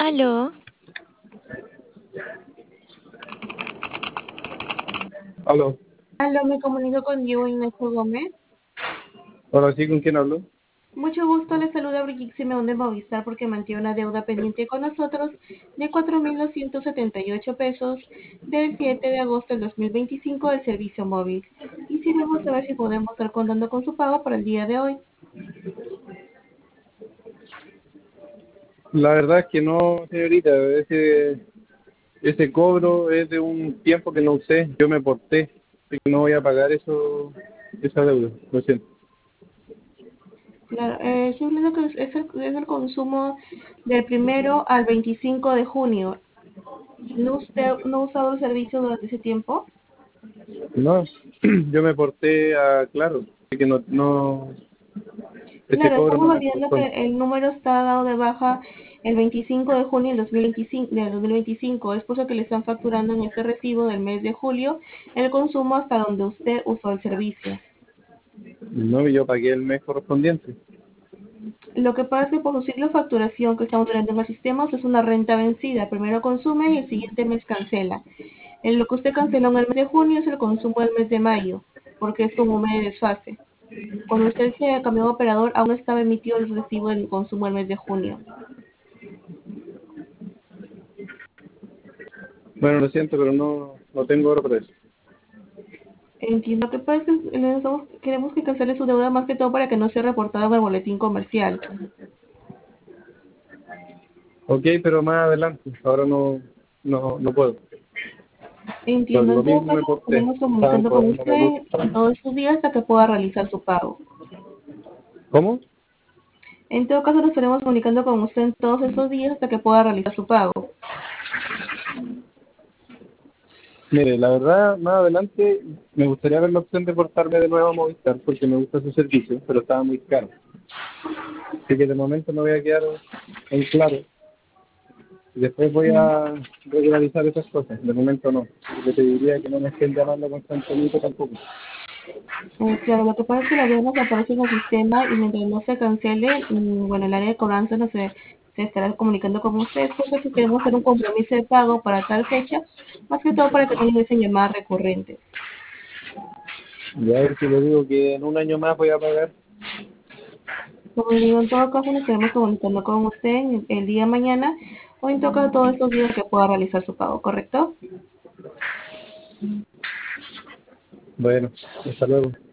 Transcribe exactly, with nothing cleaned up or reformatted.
Aló, Aló, Aló, me comunico con Diego Ignacio Gómez. ahora sí, ¿con quién hablo? Mucho gusto, le saluda Brigitte Simeón de Movistar porque mantiene una deuda pendiente con nosotros de cuatro mil doscientos setenta y ocho pesos del siete de agosto del dos mil veinticinco del servicio móvil. Quisiéramos saber si podemos estar contando con su pago para el día de hoy. La verdad es que no, señorita, ese, ese cobro es de un tiempo que no usé, yo me porté, así que no voy a pagar eso, esa deuda, lo siento. Claro, eh, estoy viendo que es el, es el consumo del primero al veinticinco de junio. ¿No usted no ha usado el servicio durante ese tiempo? No, yo me porté a, claro, así que no, no, ese Claro, cobro no estamos me olvidando que corresponde. el número está dado de baja el veinticinco de junio del dos mil veinticinco, del dos mil veinticinco. Es por eso que le están facturando en ese recibo del mes de julio el consumo hasta donde usted usó el servicio. No, yo pagué el mes correspondiente. Lo que pasa es que por su ciclo de facturación que estamos teniendo en el sistema, usted es una renta vencida. Primero consume y el siguiente mes cancela. En lo que usted canceló en el mes de junio es el consumo del mes de mayo, porque es como un mes de desfase. Cuando usted se cambió de operador, aún no estaba emitido el recibo del consumo del mes de junio. Bueno, lo siento, pero no, no tengo oro para eso. Entiendo que parece, necesitamos- queremos que cancele su deuda más que todo para que no sea reportado en el boletín comercial. Ok, pero más adelante, ahora no, no, no puedo. Por Entiendo, lo en todo mismo caso me nos porté, estaremos estaban comunicando con cobrándome usted mucho. todos estos días hasta que pueda realizar su pago. ¿Cómo? En todo caso nos estaremos comunicando con usted en todos esos días hasta que pueda realizar su pago. Mire, la verdad, más adelante me gustaría ver la opción de portarme de nuevo a Movistar porque me gusta su servicio, pero estaba muy caro. Así que de momento me voy a quedar en claro y después voy Mm, a regularizar esas cosas. De momento no. Yo te diría que no me estén llamando constantemente tampoco. eh, claro, lo que pasa es que la deuda nos aparece en el sistema y mientras no se cancele, mm, bueno, el área de cobranza no se, se estará comunicando con ustedes, porque si queremos hacer un compromiso de pago para tal fecha, más que todo para que no ingresen llamadas recurrentes. Y a ver si le digo que en un año más voy a pagar. Como le digo, en todo caso nos estaremos comunicando con usted en- el día de mañana o en todo caso todos estos días que pueda realizar su pago, ¿correcto? Bueno, hasta luego.